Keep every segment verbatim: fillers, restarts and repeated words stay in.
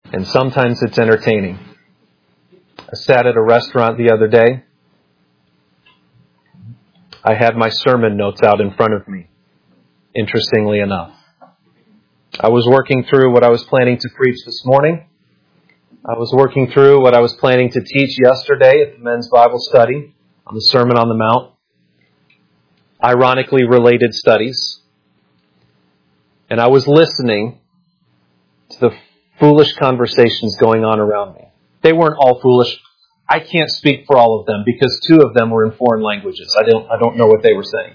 And sometimes it's entertaining. I sat at a restaurant the other day. I had my sermon notes out in front of me, interestingly enough. I was working through what I was planning to preach this morning. I was working through what I was planning to teach yesterday at the men's Bible study on the Sermon on the Mount. Ironically related studies. And I was listening to the foolish conversations going on around me. They weren't all foolish. I can't speak for all of them because two of them were in foreign languages. I don't, I don't know what they were saying.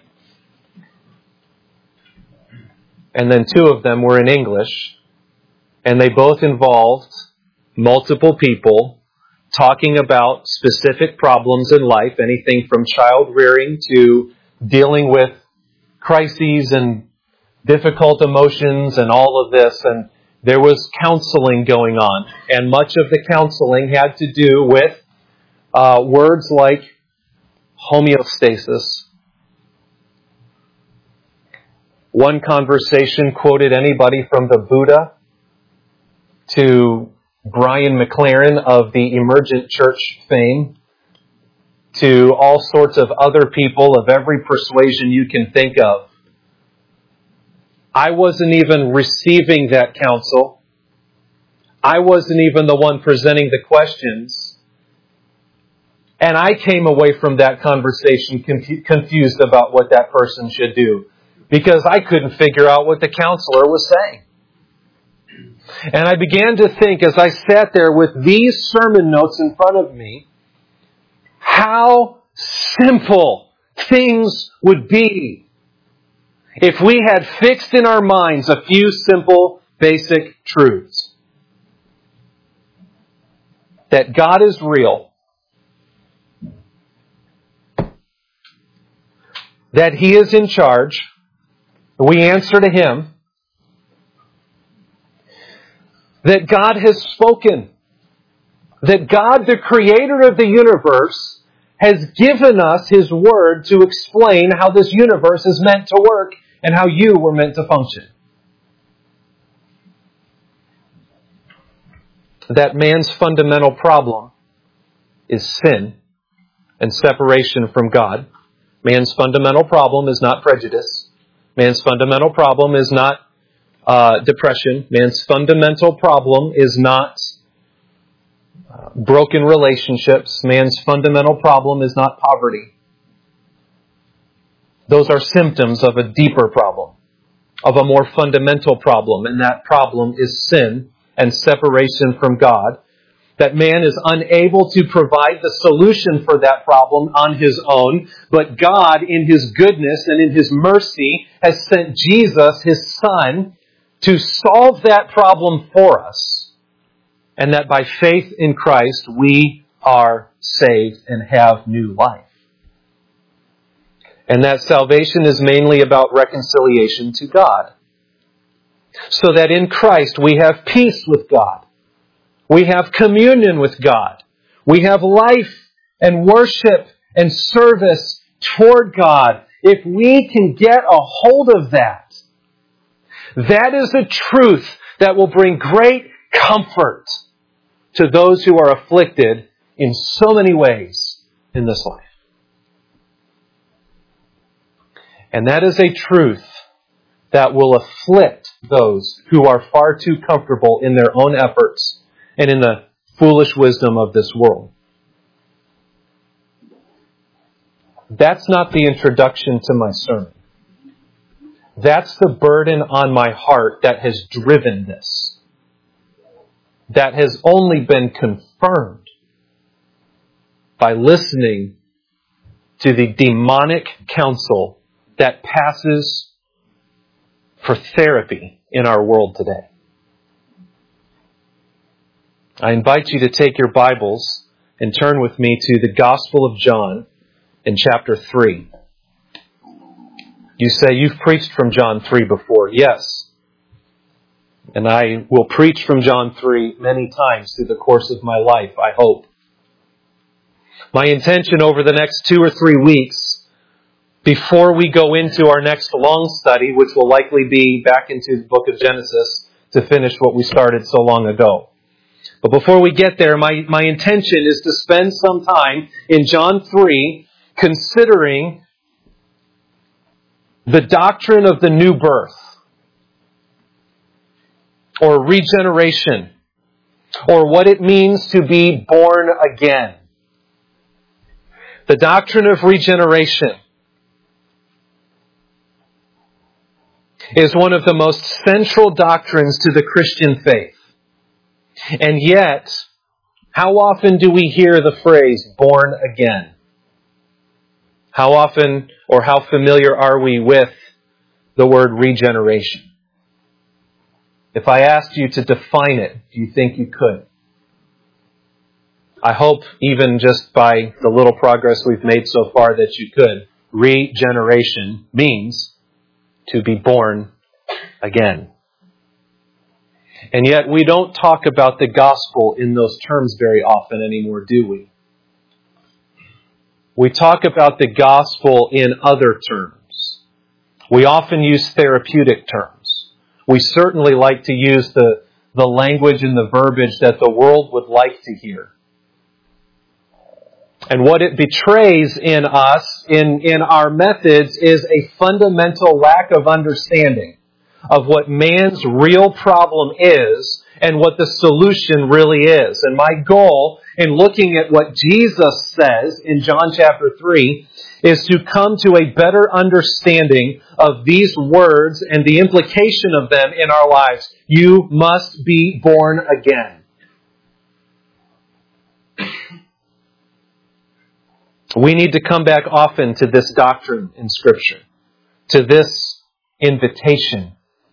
And then two of them were in English. And they both involved multiple people talking about specific problems in life, anything from child rearing to dealing with crises and difficult emotions and all of this. And there was counseling going on. And much of the counseling had to do with uh, words like homeostasis. One conversation quoted anybody from the Buddha to Brian McLaren of the Emergent Church fame, to all sorts of other people of every persuasion you can think of. I wasn't even receiving that counsel. I wasn't even the one presenting the questions. And I came away from that conversation confused about what that person should do, because I couldn't figure out what the counselor was saying. And I began to think, as I sat there with these sermon notes in front of me, how simple things would be if we had fixed in our minds a few simple, basic truths. That God is real. That He is in charge. We answer to Him. That God has spoken. That God, the creator of the universe, has given us His word to explain how this universe is meant to work and how you were meant to function. That man's fundamental problem is sin and separation from God. Man's fundamental problem is not prejudice. Man's fundamental problem is not uh, depression. Man's fundamental problem is not uh, broken relationships. Man's fundamental problem is not poverty. Those are symptoms of a deeper problem, of a more fundamental problem, and that problem is sin and separation from God. That man is unable to provide the solution for that problem on his own, but God, in His goodness and in His mercy, has sent Jesus, His Son, to solve that problem for us. And that by faith in Christ, we are saved and have new life. And that salvation is mainly about reconciliation to God. So that in Christ we have peace with God. We have communion with God. We have life and worship and service toward God. If we can get a hold of that, that is a truth that will bring great comfort to those who are afflicted in so many ways in this life. And that is a truth that will afflict those who are far too comfortable in their own efforts and in the foolish wisdom of this world. That's not the introduction to my sermon. That's the burden on my heart that has driven this. That has only been confirmed by listening to the demonic counsel that passes for therapy in our world today. I invite you to take your Bibles and turn with me to the Gospel of John in chapter three. You say, you've preached from John three before. Yes. And I will preach from John three many times through the course of my life, I hope. My intention over the next two or three weeks, before we go into our next long study, which will likely be back into the book of Genesis to finish what we started so long ago, But before we get there, my, my intention is to spend some time in John three considering the doctrine of the new birth, or regeneration, or what it means to be born again. The doctrine of regeneration is one of the most central doctrines to the Christian faith. And yet, how often do we hear the phrase, born again? How often or how familiar are we with the word regeneration? If I asked you to define it, do you think you could? I hope even just by the little progress we've made so far that you could. Regeneration means to be born again. And yet we don't talk about the gospel in those terms very often anymore, do we? We talk about the gospel in other terms. We often use therapeutic terms. We certainly like to use the, the language and the verbiage that the world would like to hear. And what it betrays in us, in, in our methods, is a fundamental lack of understanding of what man's real problem is and what the solution really is. And my goal in looking at what Jesus says in John chapter three is to come to a better understanding of these words and the implication of them in our lives. You must be born again. We need to come back often to this doctrine in Scripture, to this invitation.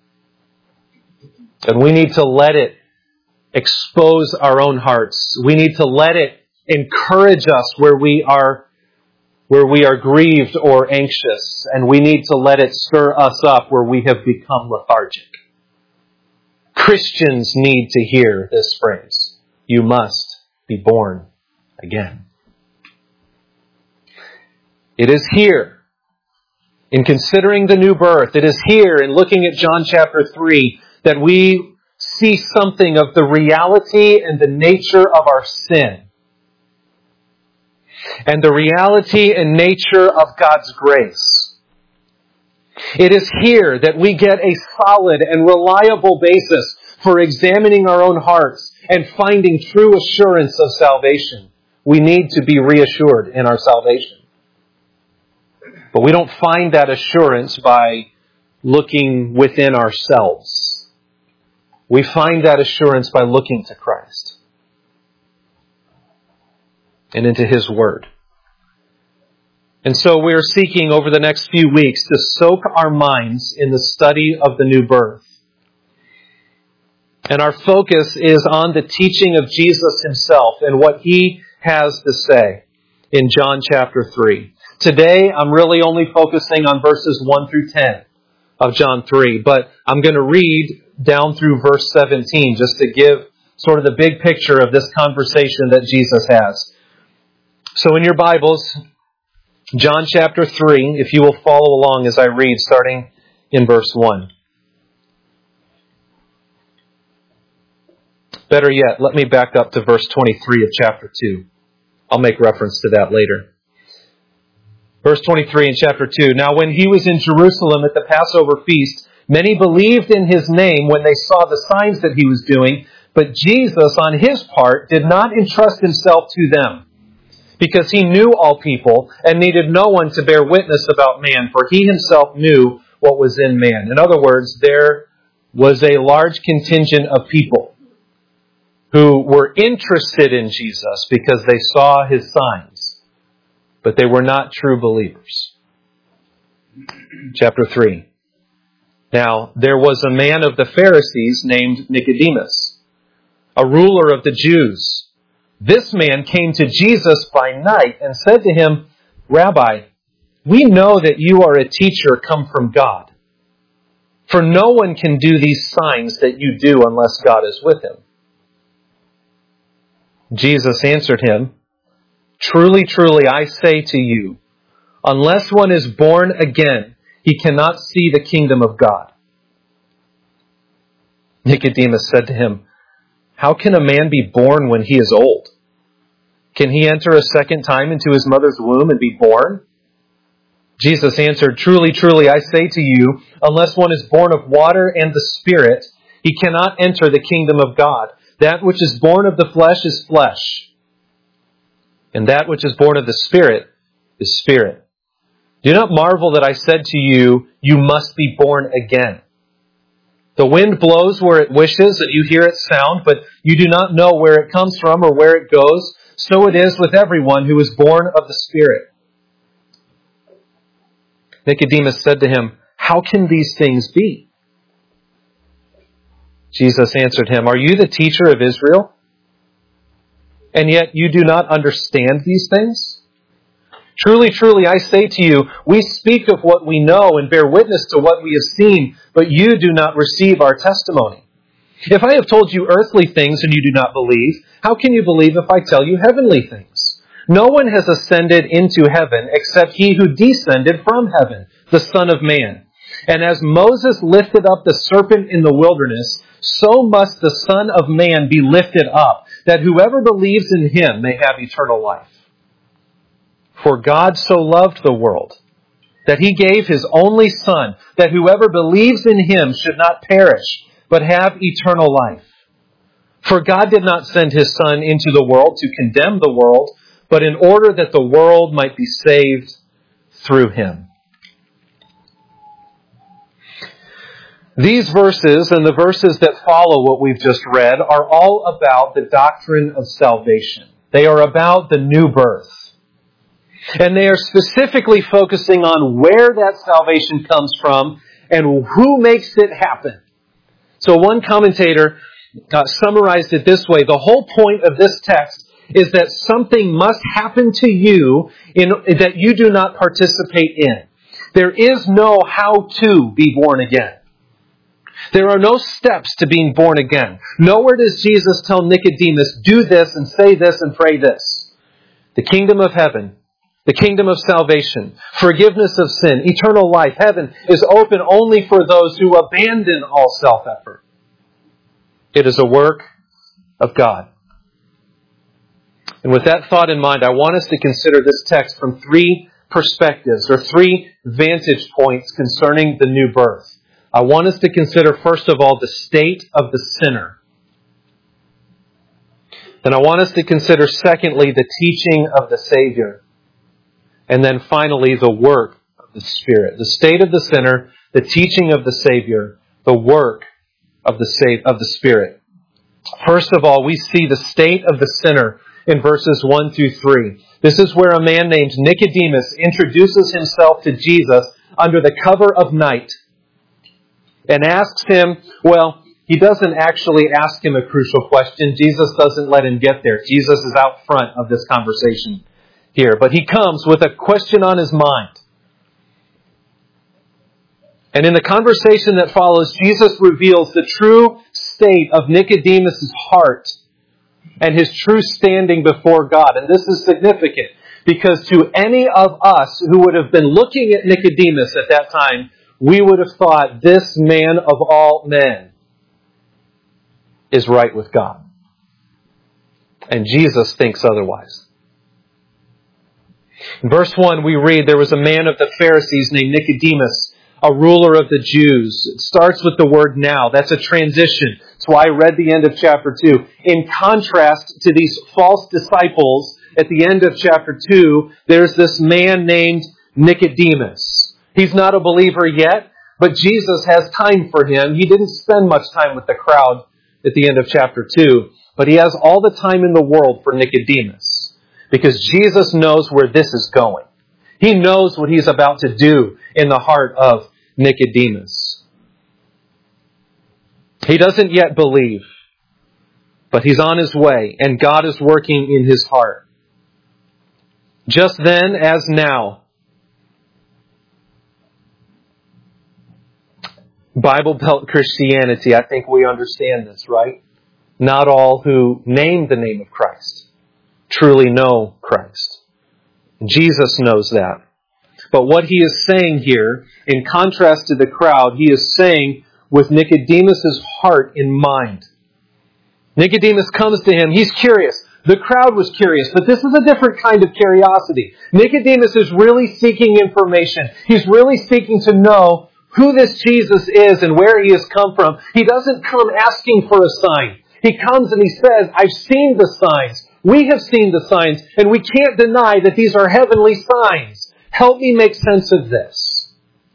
And we need to let it expose our own hearts. We need to let it encourage us where we are, where we are grieved or anxious. And we need to let it stir us up where we have become lethargic. Christians need to hear this phrase. You must be born again. It is here, in considering the new birth, it is here in looking at John chapter three, that we see something of the reality and the nature of our sin. And the reality and nature of God's grace. It is here that we get a solid and reliable basis for examining our own hearts and finding true assurance of salvation. We need to be reassured in our salvation. But we don't find that assurance by looking within ourselves. We find that assurance by looking to Christ and into His Word. And so we are seeking over the next few weeks to soak our minds in the study of the new birth. And our focus is on the teaching of Jesus Himself and what He has to say in John chapter three. Today, I'm really only focusing on verses one through ten of John three, but I'm going to read down through verse seventeen just to give sort of the big picture of this conversation that Jesus has. So in your Bibles, John chapter three, if you will follow along as I read, starting in verse one. Better yet, let me back up to verse twenty-three of chapter two. I'll make reference to that later. Verse twenty-three in chapter two. Now when He was in Jerusalem at the Passover feast, many believed in His name when they saw the signs that He was doing, but Jesus, on His part, did not entrust Himself to them, because He knew all people and needed no one to bear witness about man, for He Himself knew what was in man. In other words, there was a large contingent of people who were interested in Jesus because they saw His signs, but they were not true believers. Chapter three. Now, there was a man of the Pharisees named Nicodemus, a ruler of the Jews. This man came to Jesus by night and said to Him, Rabbi, we know that you are a teacher come from God. For no one can do these signs that you do unless God is with him. Jesus answered him, Truly, truly, I say to you, unless one is born again, he cannot see the kingdom of God. Nicodemus said to him, How can a man be born when he is old? Can he enter a second time into his mother's womb and be born? Jesus answered, Truly, truly, I say to you, unless one is born of water and the Spirit, he cannot enter the kingdom of God. That which is born of the flesh is flesh, and that which is born of the Spirit is spirit. Do not marvel that I said to you, you must be born again. The wind blows where it wishes, and you hear its sound, but you do not know where it comes from or where it goes. So it is with everyone who is born of the Spirit. Nicodemus said to him, How can these things be? Jesus answered him, Are you the teacher of Israel? And yet you do not understand these things? Truly, truly, I say to you, we speak of what we know and bear witness to what we have seen, but you do not receive our testimony. If I have told you earthly things and you do not believe, how can you believe if I tell you heavenly things? No one has ascended into heaven except he who descended from heaven, the Son of Man. And as Moses lifted up the serpent in the wilderness, so must the Son of Man be lifted up, that whoever believes in him may have eternal life. For God so loved the world, that he gave his only Son, that whoever believes in him should not perish, but have eternal life. For God did not send his Son into the world to condemn the world, but in order that the world might be saved through him. These verses and the verses that follow what we've just read are all about the doctrine of salvation. They are about the new birth. And they are specifically focusing on where that salvation comes from and who makes it happen. So one commentator uh, summarized it this way. The whole point of this text is that something must happen to you in, that you do not participate in. There is no how to be born again. There are no steps to being born again. Nowhere does Jesus tell Nicodemus, do this and say this and pray this. The kingdom of heaven, the kingdom of salvation, forgiveness of sin, eternal life, heaven is open only for those who abandon all self-effort. It is a work of God. And with that thought in mind, I want us to consider this text from three perspectives or three vantage points concerning the new birth. I want us to consider, first of all, the state of the sinner. Then I want us to consider, secondly, the teaching of the Savior. And then finally, the work of the Spirit. The state of the sinner, the teaching of the Savior, the work of the sa- of the Spirit. First of all, we see the state of the sinner in verses one through three. This is where a man named Nicodemus introduces himself to Jesus under the cover of night and asks him, well, he doesn't actually ask him a crucial question. Jesus doesn't let him get there. Jesus is out front of this conversation here. But he comes with a question on his mind. And in the conversation that follows, Jesus reveals the true state of Nicodemus' heart and his true standing before God. And this is significant because to any of us who would have been looking at Nicodemus at that time, we would have thought this man of all men is right with God. And Jesus thinks otherwise. In verse one, we read, there was a man of the Pharisees named Nicodemus, a ruler of the Jews. It starts with the word now. That's a transition. That's why I read the end of chapter two. In contrast to these false disciples, at the end of chapter two, there's this man named Nicodemus. He's not a believer yet, but Jesus has time for him. He didn't spend much time with the crowd at the end of chapter two, but he has all the time in the world for Nicodemus because Jesus knows where this is going. He knows what he's about to do in the heart of Nicodemus. He doesn't yet believe, but he's on his way, and God is working in his heart. Just then, as now, Bible Belt Christianity, I think we understand this, right? Not all who name the name of Christ truly know Christ. Jesus knows that. But what he is saying here, in contrast to the crowd, he is saying with Nicodemus' heart in mind. Nicodemus comes to him. He's curious. The crowd was curious, but this is a different kind of curiosity. Nicodemus is really seeking information. He's really seeking to know who this Jesus is and where he has come from. He doesn't come asking for a sign. He comes and he says, I've seen the signs. We have seen the signs, and we can't deny that these are heavenly signs. Help me make sense of this.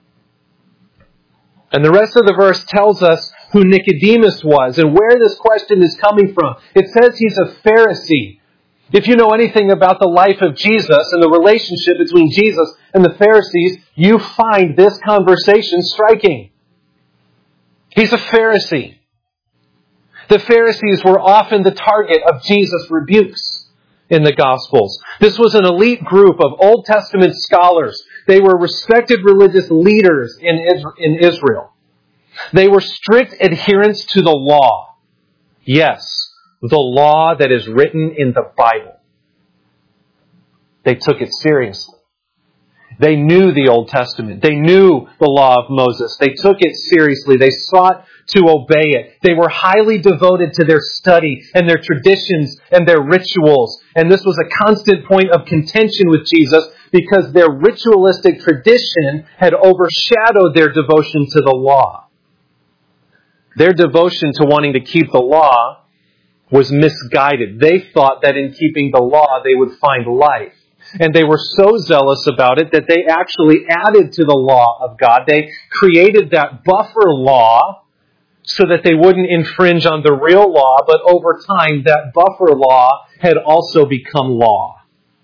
And the rest of the verse tells us who Nicodemus was and where this question is coming from. It says he's a Pharisee. If you know anything about the life of Jesus and the relationship between Jesus and the Pharisees, you find this conversation striking. He's a Pharisee. The Pharisees were often the target of Jesus' rebukes in the Gospels. This was an elite group of Old Testament scholars. They were respected religious leaders in Israel. They were strict adherents to the law. Yes, the law that is written in the Bible. They took it seriously. They knew the Old Testament. They knew the law of Moses. They took it seriously. They sought to obey it. They were highly devoted to their study and their traditions and their rituals. And this was a constant point of contention with Jesus because their ritualistic tradition had overshadowed their devotion to the law. Their devotion to wanting to keep the law was misguided. They thought that in keeping the law, they would find life. And they were so zealous about it that they actually added to the law of God. They created that buffer law so that they wouldn't infringe on the real law, but over time, that buffer law had also become law.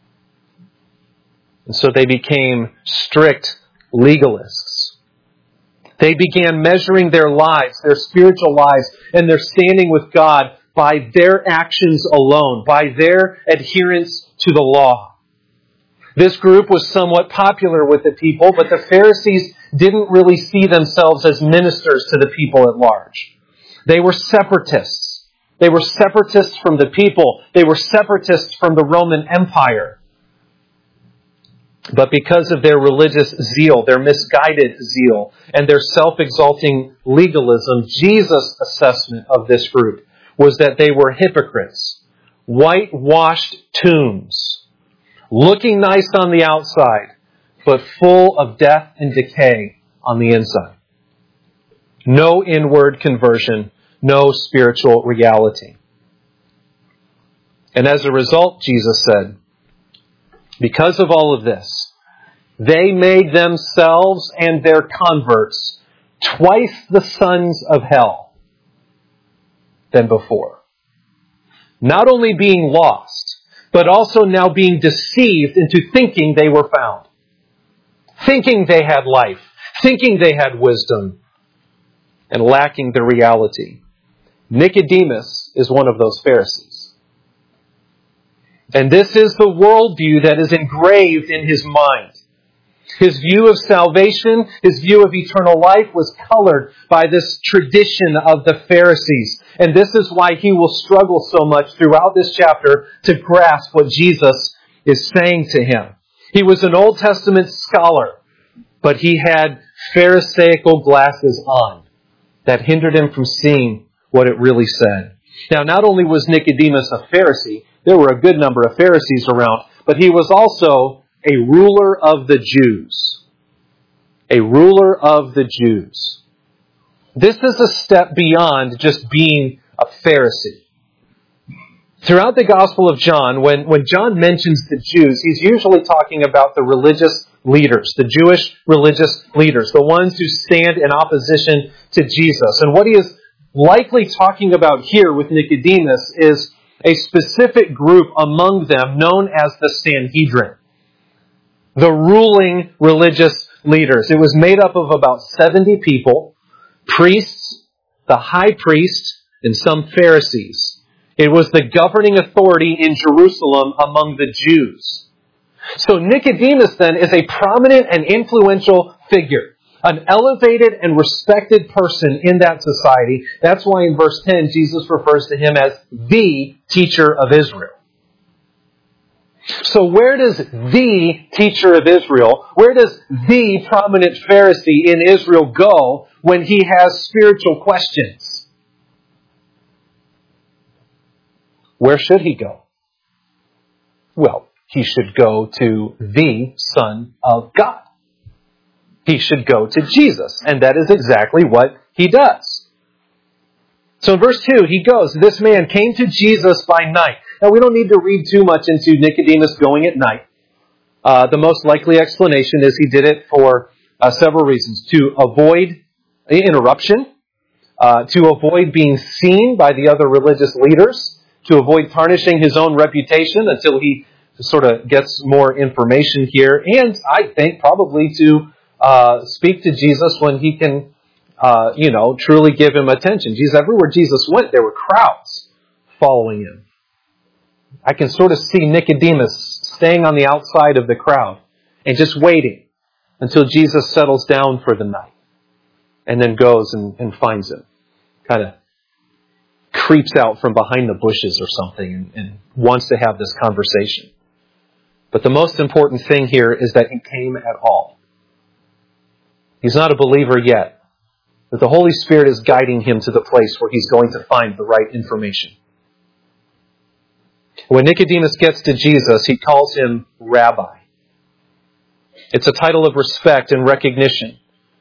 And so they became strict legalists. They began measuring their lives, their spiritual lives, and their standing with God by their actions alone, by their adherence to the law. This group was somewhat popular with the people, but the Pharisees didn't really see themselves as ministers to the people at large. They were separatists. They were separatists from the people. They were separatists from the Roman Empire. But because of their religious zeal, their misguided zeal, and their self-exalting legalism, Jesus' assessment of this group was that they were hypocrites, whitewashed tombs, looking nice on the outside, but full of death and decay on the inside. No inward conversion, no spiritual reality. And as a result, Jesus said, because of all of this, they made themselves and their converts twice the sons of hell than before. Not only being lost, but also now being deceived into thinking they were found. Thinking they had life. Thinking they had wisdom. And lacking the reality. Nicodemus is one of those Pharisees. And this is the worldview that is engraved in his mind. His view of salvation, his view of eternal life was colored by this tradition of the Pharisees. And this is why he will struggle so much throughout this chapter to grasp what Jesus is saying to him. He was an Old Testament scholar, but he had Pharisaical glasses on that hindered him from seeing what it really said. Now, not only was Nicodemus a Pharisee, there were a good number of Pharisees around, but he was also a ruler of the Jews. A ruler of the Jews. This is a step beyond just being a Pharisee. Throughout the Gospel of John, when, when John mentions the Jews, he's usually talking about the religious leaders, the Jewish religious leaders, the ones who stand in opposition to Jesus. And what he is likely talking about here with Nicodemus is a specific group among them known as the Sanhedrin, the ruling religious leaders. It was made up of about seventy people, priests, the high priest, and some Pharisees. It was the governing authority in Jerusalem among the Jews. So Nicodemus then is a prominent and influential figure, an elevated and respected person in that society. That's why in verse ten, Jesus refers to him as the teacher of Israel. So where does the teacher of Israel, where does the prominent Pharisee in Israel go when he has spiritual questions? where should he go? Well, he should go to the Son of God. He should go to Jesus, and that is exactly what he does. So in verse two, he goes, this man came to Jesus by night. Now, we don't need to read too much into Nicodemus going at night. Uh, the most likely explanation is he did it for uh, several reasons. To avoid interruption, uh, to avoid being seen by the other religious leaders, to avoid tarnishing his own reputation until he sort of gets more information here, and I think probably to uh, speak to Jesus when he can, uh, you know, truly give him attention. Jesus, everywhere Jesus went, there were crowds following him. I can sort of see Nicodemus staying on the outside of the crowd and just waiting until Jesus settles down for the night and then goes and, and finds him. Kind of creeps out from behind the bushes or something and, and wants to have this conversation. But the most important thing here is that he came at all. He's not a believer yet, but the Holy Spirit is guiding him to the place where he's going to find the right information. When Nicodemus gets to Jesus, he calls him Rabbi. It's a title of respect and recognition.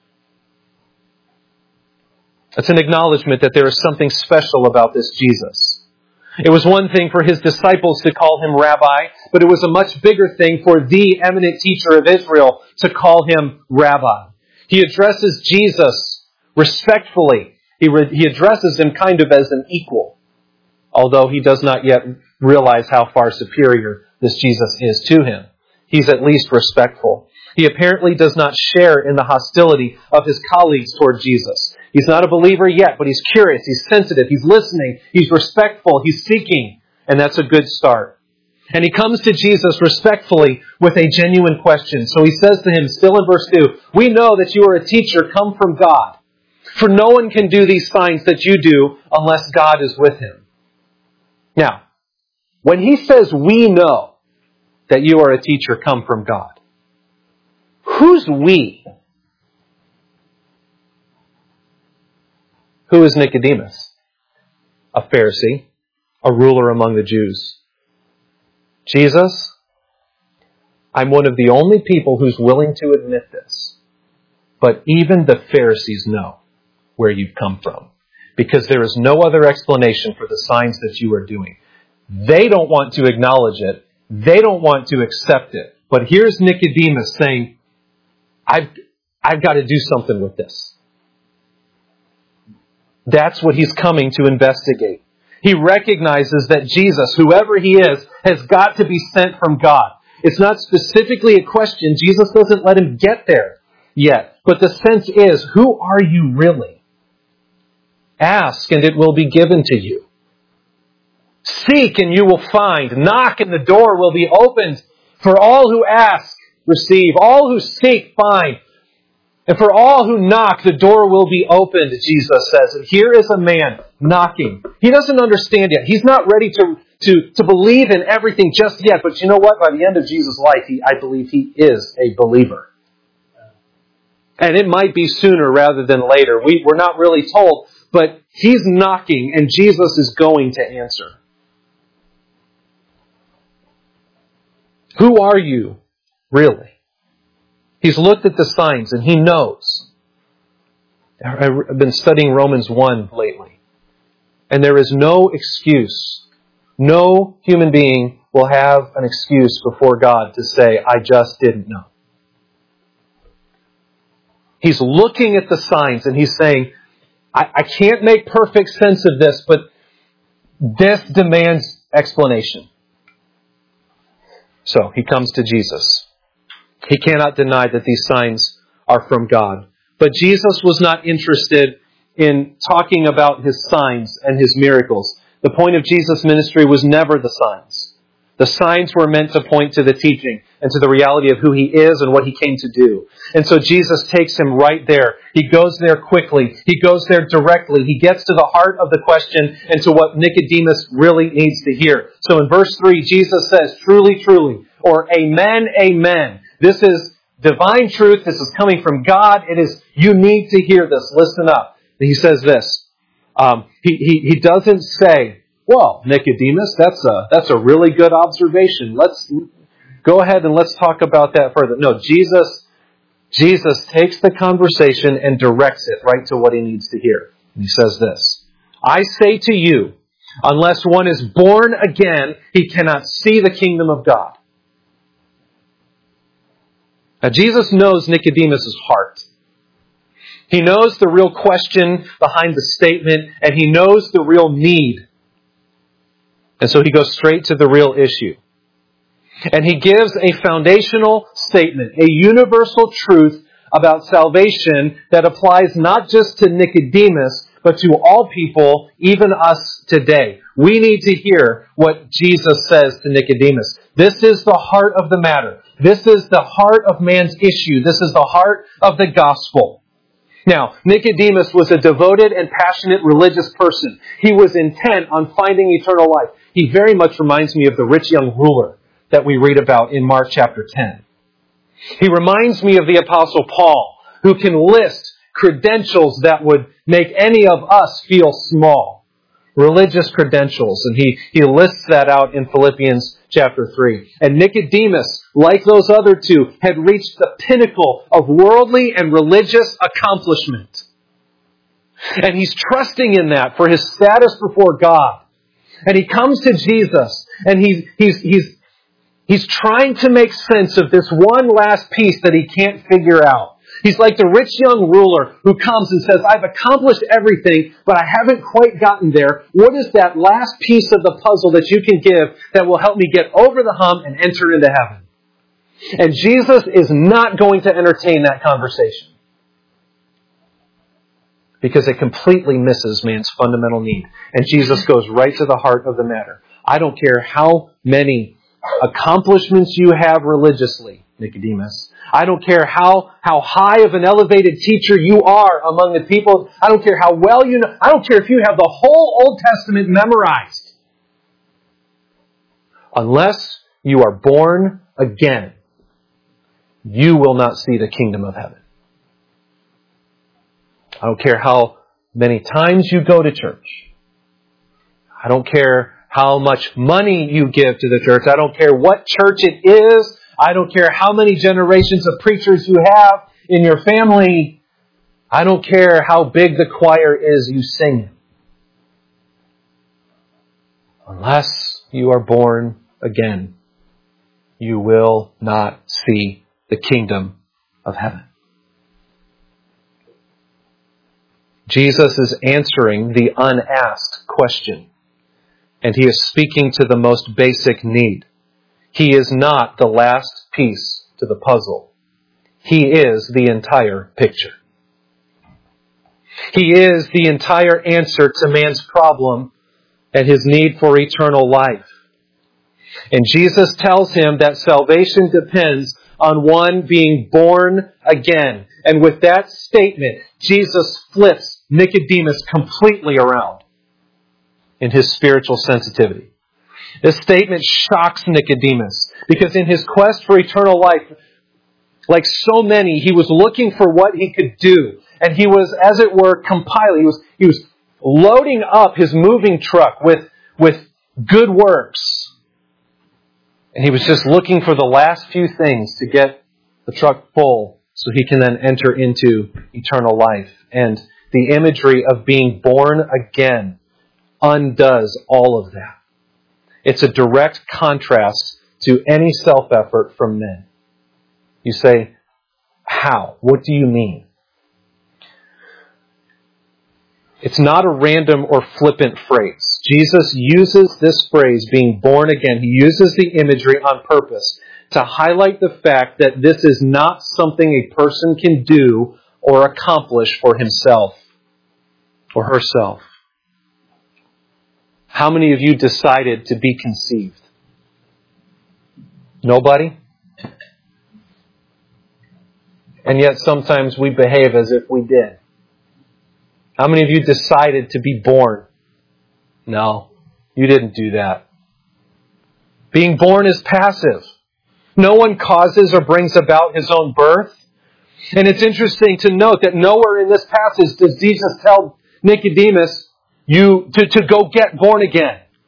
It's an acknowledgement that there is something special about this Jesus. It was one thing for his disciples to call him Rabbi, but it was a much bigger thing for the eminent teacher of Israel to call him Rabbi. He addresses Jesus respectfully. He, re- he addresses him kind of as an equal, although he does not yet realize how far superior this Jesus is to him. He's at least respectful. He apparently does not share in the hostility of his colleagues toward Jesus. He's not a believer yet, but he's curious, he's sensitive, he's listening, he's respectful, he's seeking, and that's a good start. And he comes to Jesus respectfully with a genuine question. So he says to him, still in verse two, we know that you are a teacher come from God, for no one can do these signs that you do unless God is with him. Now, when he says we know that you are a teacher come from God, who's we? Who is Nicodemus? A Pharisee, a ruler among the Jews. Jesus, I'm one of the only people who's willing to admit this, but even the Pharisees know where you've come from, because there is no other explanation for the signs that you are doing. They don't want to acknowledge it. They don't want to accept it. But here's Nicodemus saying, I've, I've got to do something with this. That's what he's coming to investigate. He recognizes that Jesus, whoever he is, has got to be sent from God. It's not specifically a question. Jesus doesn't let him get there yet. But the sense is, who are you really? Ask and it will be given to you. Seek and you will find. Knock and the door will be opened. For all who ask, receive. All who seek, find. And for all who knock, the door will be opened, Jesus says. And here is a man knocking. He doesn't understand yet. He's not ready to, to, to believe in everything just yet. But you know what? By the end of Jesus' life, he, I believe he is a believer. And it might be sooner rather than later. We, we're not really told. But he's knocking and Jesus is going to answer. Who are you, really? He's looked at the signs and he knows. I've been studying Romans one lately. And there is no excuse. No human being will have an excuse before God to say, I just didn't know. He's looking at the signs and he's saying, I, I can't make perfect sense of this, but this demands explanation. So he comes to Jesus. He cannot deny that these signs are from God. But Jesus was not interested in talking about his signs and his miracles. The point of Jesus' ministry was never the signs. The signs were meant to point to the teaching and to the reality of who he is and what he came to do. And so Jesus takes him right there. He goes there quickly. He goes there directly. He gets to the heart of the question and to what Nicodemus really needs to hear. So in verse three, Jesus says, truly, truly, or amen, amen. This is divine truth. This is coming from God. It is, you need to hear this. Listen up. He says this. Um, he, he, he doesn't say, Well, Nicodemus, that's a, that's a really good observation. Let's go ahead and let's talk about that further. No, Jesus, Jesus takes the conversation and directs it right to what he needs to hear. And he says this, I say to you, unless one is born again, he cannot see the kingdom of God. Now, Jesus knows Nicodemus' heart. He knows the real question behind the statement, and he knows the real need. And so he goes straight to the real issue. And he gives a foundational statement, a universal truth about salvation that applies not just to Nicodemus, but to all people, even us today. We need to hear what Jesus says to Nicodemus. This is the heart of the matter. This is the heart of man's issue. This is the heart of the gospel. Now, Nicodemus was a devoted and passionate religious person. He was intent on finding eternal life. He very much reminds me of the rich young ruler that we read about in Mark chapter ten. He reminds me of the Apostle Paul, who can list credentials that would make any of us feel small. Religious credentials. And he, he lists that out in Philippians chapter three. And Nicodemus, like those other two, had reached the pinnacle of worldly and religious accomplishment. And he's trusting in that for his status before God. And he comes to Jesus, and he's, he's, he's, he's trying to make sense of this one last piece that he can't figure out. He's like the rich young ruler who comes and says, I've accomplished everything, but I haven't quite gotten there. What is that last piece of the puzzle that you can give that will help me get over the hump and enter into heaven? And Jesus is not going to entertain that conversation, because it completely misses man's fundamental need. And Jesus goes right to the heart of the matter. I don't care how many accomplishments you have religiously, Nicodemus. I don't care how, how high of an elevated teacher you are among the people. I don't care how well you know. I don't care if you have the whole Old Testament memorized. Unless you are born again, you will not see the kingdom of heaven. I don't care how many times you go to church. I don't care how much money you give to the church. I don't care what church it is. I don't care how many generations of preachers you have in your family. I don't care how big the choir is you sing in. Unless you are born again, you will not see the kingdom of heaven. Jesus is answering the unasked question, and he is speaking to the most basic need. He is not the last piece to the puzzle. He is the entire picture. He is the entire answer to man's problem and his need for eternal life. And Jesus tells him that salvation depends on one being born again. And with that statement, Jesus flips Nicodemus completely around in his spiritual sensitivity. This statement shocks Nicodemus because in his quest for eternal life, like so many, he was looking for what he could do. And he was, as it were, compiling. He was, he was loading up his moving truck with, with good works. And he was just looking for the last few things to get the truck full so he can then enter into eternal life. And the imagery of being born again undoes all of that. It's a direct contrast to any self-effort from men. You say, how? What do you mean? It's not a random or flippant phrase. Jesus uses this phrase, being born again. He uses the imagery on purpose to highlight the fact that this is not something a person can do or accomplish for himself or herself. How many of you decided to be conceived? Nobody? And yet sometimes we behave as if we did. How many of you decided to be born? No, you didn't do that. Being born is passive. No one causes or brings about his own birth. And it's interesting to note that nowhere in this passage does Jesus tell Nicodemus you to, to go get born again.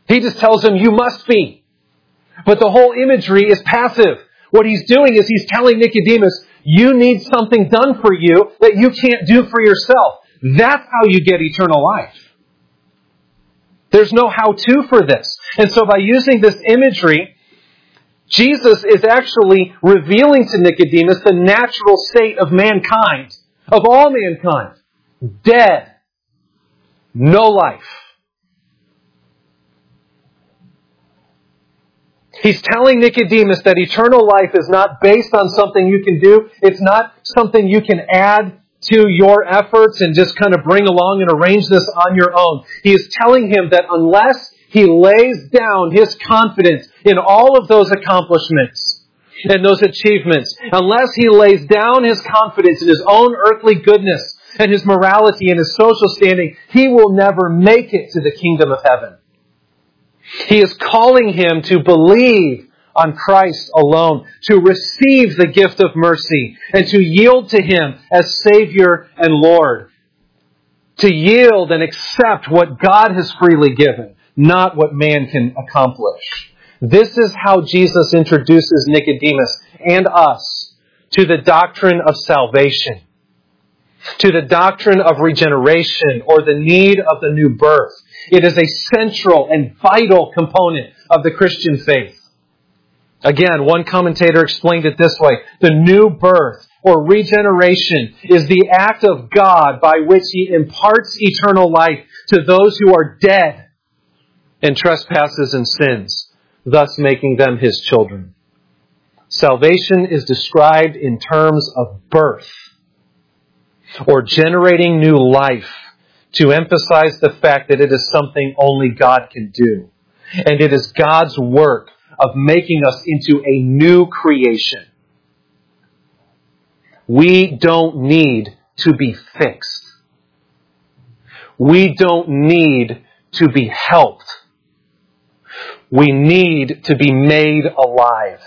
He just tells him, you must be. But the whole imagery is passive. What he's doing is he's telling Nicodemus, you need something done for you that you can't do for yourself. That's how you get eternal life. There's no how-to for this. And so by using this imagery, Jesus is actually revealing to Nicodemus the natural state of mankind, of all mankind. Dead. No life. He's telling Nicodemus that eternal life is not based on something you can do. It's not something you can add to your efforts and just kind of bring along and arrange this on your own. He is telling him that unless he lays down his confidence in all of those accomplishments and those achievements, unless he lays down his confidence in his own earthly goodness and his morality and his social standing, he will never make it to the kingdom of heaven. He is calling him to believe on Christ alone, to receive the gift of mercy, and to yield to Him as Savior and Lord. To yield and accept what God has freely given, not what man can accomplish. This is how Jesus introduces Nicodemus and us to the doctrine of salvation, to the doctrine of regeneration or the need of the new birth. It is a central and vital component of the Christian faith. Again, one commentator explained it this way. The new birth or regeneration is the act of God by which He imparts eternal life to those who are dead in trespasses and sins, thus making them His children. Salvation is described in terms of birth or generating new life, to emphasize the fact that it is something only God can do. And it is God's work of making us into a new creation. We don't need to be fixed. We don't need to be helped. We need to be made alive.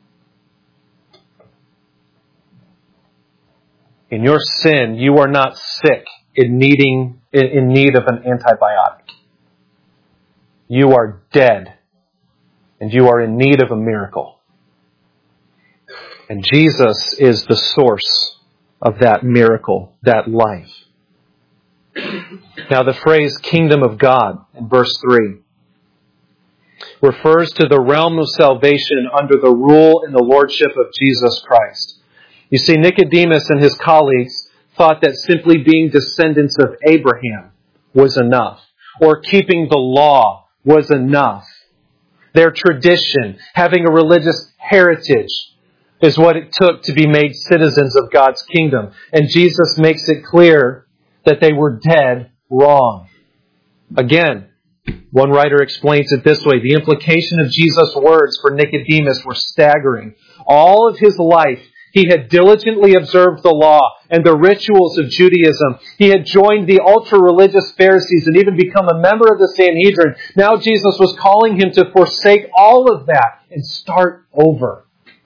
In your sin, you are not sick in needing in need of an antibiotic. You are dead, and you are in need of a miracle. And Jesus is the source of that miracle, that life. Now the phrase kingdom of God in verse three refers to the realm of salvation under the rule and the lordship of Jesus Christ. You see, Nicodemus and his colleagues thought that simply being descendants of Abraham was enough, or keeping the law was enough. Their tradition, having a religious heritage, is what it took to be made citizens of God's kingdom. And Jesus makes it clear that they were dead wrong. Again, one writer explains it this way. The implication of Jesus' words for Nicodemus were staggering. All of his life, he had diligently observed the law and the rituals of Judaism. He had joined the ultra-religious Pharisees and even become a member of the Sanhedrin. Now Jesus was calling him to forsake all of that and start over.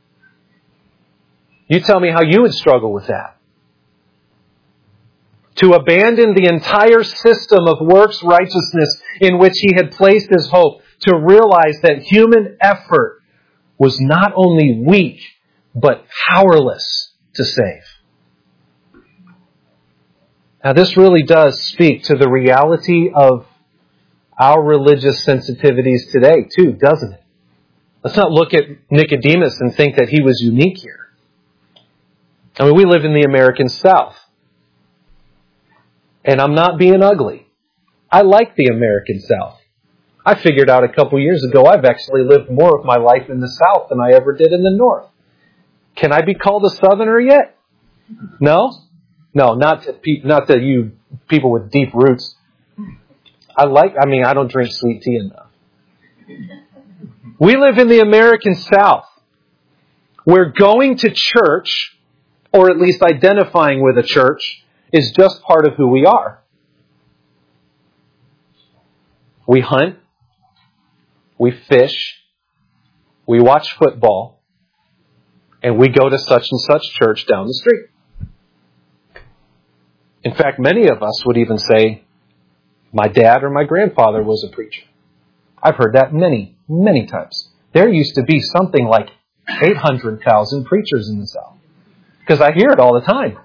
You tell me how you would struggle with that. To abandon the entire system of works righteousness in which he had placed his hope, to realize that human effort was not only weak, but powerless to save. Now this really does speak to the reality of our religious sensitivities today too, doesn't it? Let's not look at Nicodemus and think that he was unique here. I mean, we live in the American South. And I'm not being ugly. I like the American South. I figured out a couple years ago I've actually lived more of my life in the South than I ever did in the North. Can I be called a Southerner yet? No? No, not to, pe- not to you people with deep roots. I like, I mean, I don't drink sweet tea enough. We live in the American South, where going to church, or at least identifying with a church, is just part of who we are. We hunt, we fish, we watch football, and we go to such and such church down the street. In fact, many of us would even say, my dad or my grandfather was a preacher. I've heard that many, many times. There used to be something like eight hundred thousand preachers in the South. Because I hear it all the time.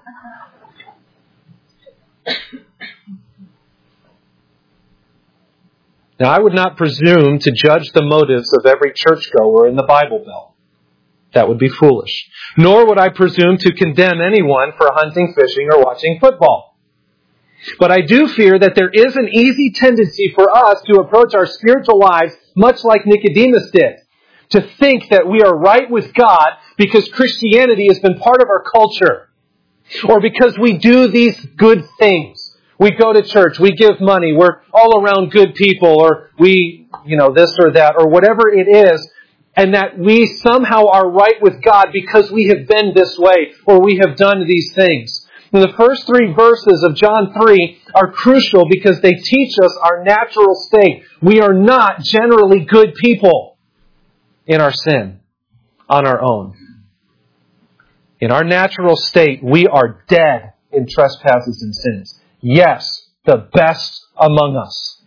Now, I would not presume to judge the motives of every churchgoer in the Bible Belt. That would be foolish. Nor would I presume to condemn anyone for hunting, fishing, or watching football. But I do fear that there is an easy tendency for us to approach our spiritual lives much like Nicodemus did. To think that we are right with God because Christianity has been part of our culture. Or because we do these good things. We go to church, we give money, we're all around good people, or we, you know, this or that, or whatever it is, and that we somehow are right with God because we have been this way, or we have done these things. And the first three verses of John three are crucial because they teach us our natural state. We are not generally good people in our sin, on our own. In our natural state, we are dead in trespasses and sins. Yes, the best among us.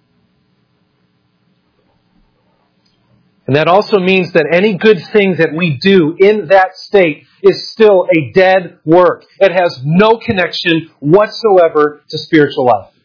And that also means that any good thing that we do in that state is still a dead work. It has no connection whatsoever to spiritual life.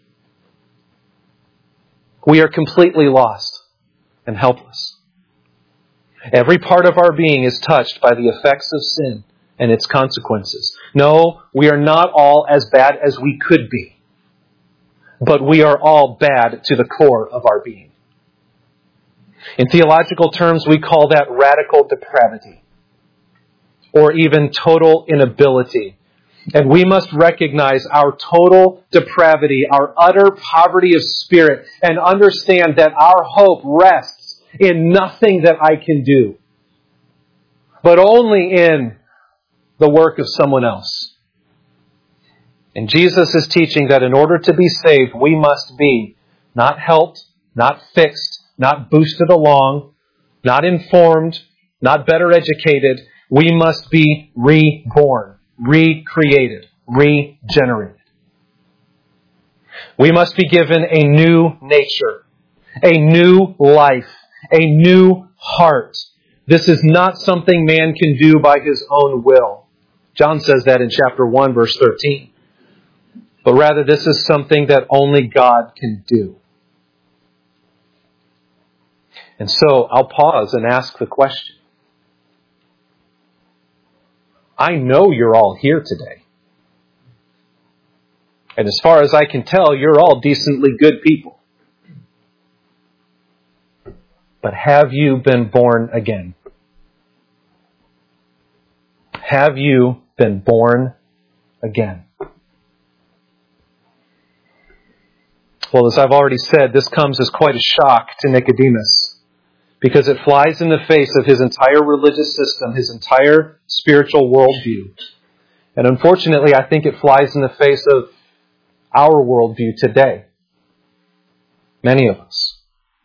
We are completely lost and helpless. Every part of our being is touched by the effects of sin and its consequences. No, we are not all as bad as we could be. But we are all bad to the core of our being. In theological terms, we call that radical depravity. Or even total inability. And we must recognize our total depravity, our utter poverty of spirit, and understand that our hope rests in nothing that I can do, but only in the work of someone else. And Jesus is teaching that in order to be saved, we must be not helped, not fixed, not boosted along, not informed, not better educated. We must be reborn, recreated, regenerated. We must be given a new nature, a new life, a new heart. This is not something man can do by his own will. John says that in chapter one, verse thirteen. But rather, this is something that only God can do. And so, I'll pause and ask the question. I know you're all here today. And as far as I can tell, you're all decently good people. But have you been born again? Have you been born again? Well, as I've already said, this comes as quite a shock to Nicodemus because it flies in the face of his entire religious system, his entire spiritual worldview. And unfortunately, I think it flies in the face of our worldview today. Many of us,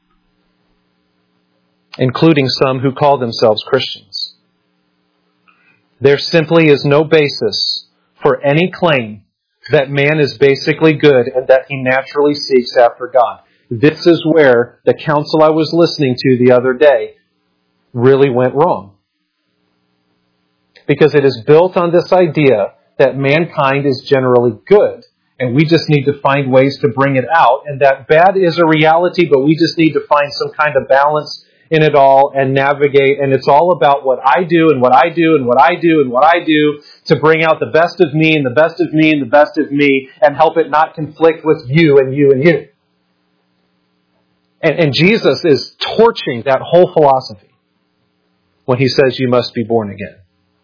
including some who call themselves Christians. There simply is no basis for any claim that man is basically good and that he naturally seeks after God. This is where the counsel I was listening to the other day really went wrong. Because it is built on this idea that mankind is generally good, and we just need to find ways to bring it out, and that bad is a reality, but we just need to find some kind of balance in it all and navigate, and it's all about what I do and what I do and what I do and what I do to bring out the best of me and the best of me and the best of me and help it not conflict with you and you and you. And, and Jesus is torching that whole philosophy when he says you must be born again.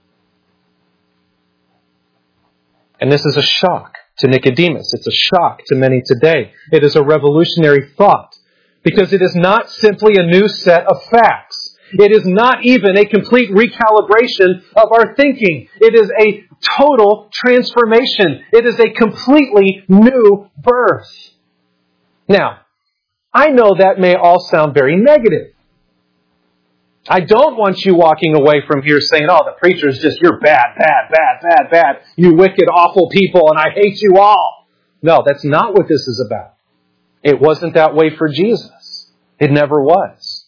And this is a shock to Nicodemus. It's a shock to many today. It is a revolutionary thought because it is not simply a new set of facts. It is not even a complete recalibration of our thinking. It is a total transformation. It is a completely new birth. Now, I know that may all sound very negative. I don't want you walking away from here saying, oh, the preacher is just, you're bad, bad, bad, bad, bad. You wicked, awful people, and I hate you all. No, that's not what this is about. It wasn't that way for Jesus. It never was.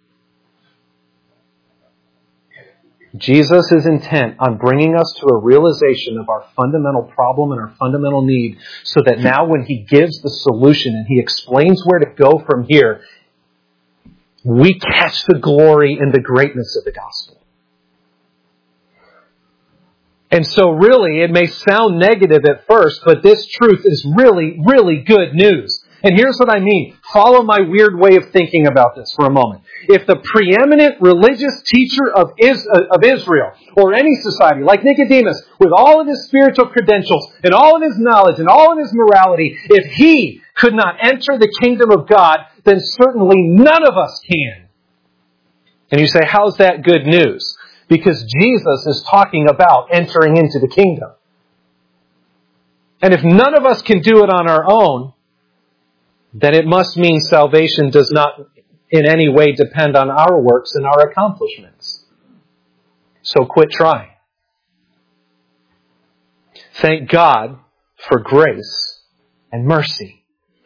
Jesus is intent on bringing us to a realization of our fundamental problem and our fundamental need, so that now when He gives the solution and He explains where to go from here, we catch the glory and the greatness of the gospel. And so really, it may sound negative at first, but this truth is really, really good news. And here's what I mean. Follow my weird way of thinking about this for a moment. If the preeminent religious teacher of Israel, or any society, like Nicodemus, with all of his spiritual credentials, and all of his knowledge, and all of his morality, if he could not enter the kingdom of God, then certainly none of us can. And you say, how's that good news? Because Jesus is talking about entering into the kingdom. And if none of us can do it on our own, then it must mean salvation does not in any way depend on our works and our accomplishments. So quit trying. Thank God for grace and mercy.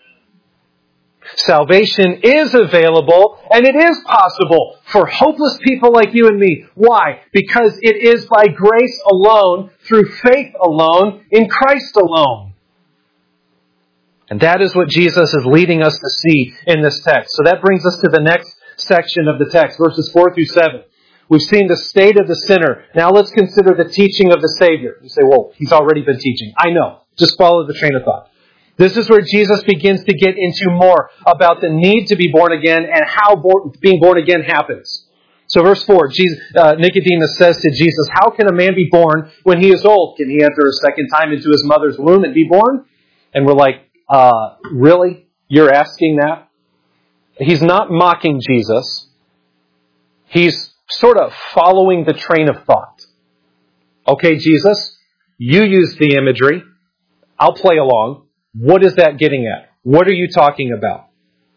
Salvation is available, and it is possible for hopeless people like you and me. Why? Because it is by grace alone, through faith alone, in Christ alone. And that is what Jesus is leading us to see in this text. So that brings us to the next section of the text, verses four through seven. We've seen the state of the sinner. Now let's consider the teaching of the Savior. You say, well, He's already been teaching. I know. Just follow the train of thought. This is where Jesus begins to get into more about the need to be born again and how born, being born again happens. So verse four, Jesus, uh, Nicodemus says to Jesus, how can a man be born when he is old? Can he enter a second time into his mother's womb and be born? And we're like, uh, really? You're asking that? He's not mocking Jesus. He's sort of following the train of thought. Okay, Jesus, you use the imagery. I'll play along. What is that getting at? What are you talking about?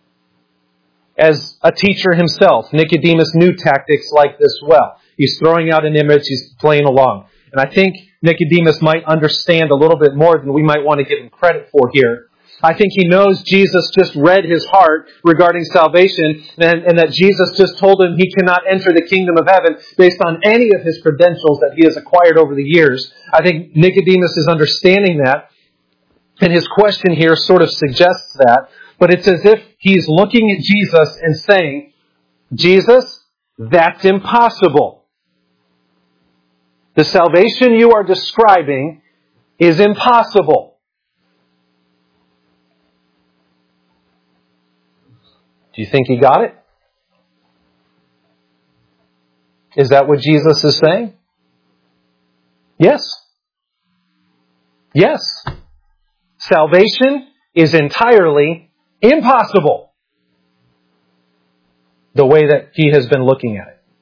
As a teacher himself, Nicodemus knew tactics like this well. He's throwing out an image, he's playing along. And I think Nicodemus might understand a little bit more than we might want to give him credit for here. I think he knows Jesus just read his heart regarding salvation, and, and that Jesus just told him he cannot enter the kingdom of heaven based on any of his credentials that he has acquired over the years. I think Nicodemus is understanding that. And his question here sort of suggests that, but it's as if he's looking at Jesus and saying, Jesus, that's impossible. The salvation you are describing is impossible. Do you think he got it? Is that what Jesus is saying? Yes. Yes. Salvation is entirely impossible, the way that he has been looking at it.